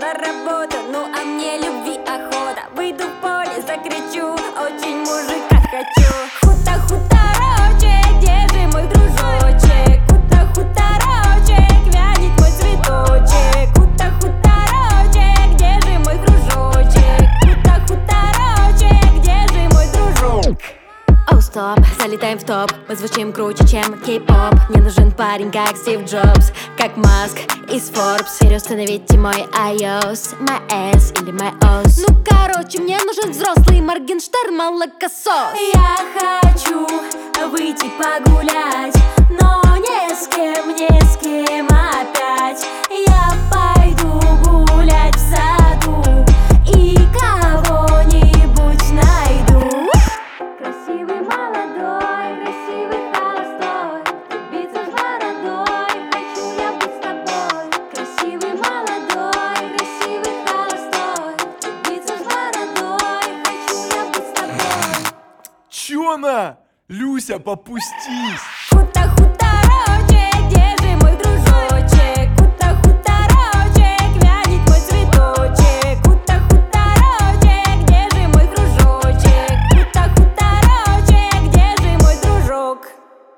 бросила работу, ну а мне любви охота. Выйду в поле, закричу, очень мужика хочу. Хуторочек, где же мой дружочек? Хуторочек, вянет мой цветочек. Хуторочек, где же мой дружочек? Хуторочек, где же мой дружок? Оу, стоп, залетаем в топ. Мы звучим круче, чем кей-поп. Мне нужен парень, как Стив Джобс, как Маск из Forbes. Переустановите мой iOS, my S или my OS. Ну короче, мне нужен взрослый Моргенштерн, молокосос. Я хочу выйти погулять, но не с кем опять. Я пойду гулять в саду и кого-нибудь найду. Красивый молодой, красивый холостой, убийца с бородой, хочу я быть с тобой. Красивый молодой, красивый холостой, убийца с бородой, хочу я быть с тобой. Чё на? Люся, попустись!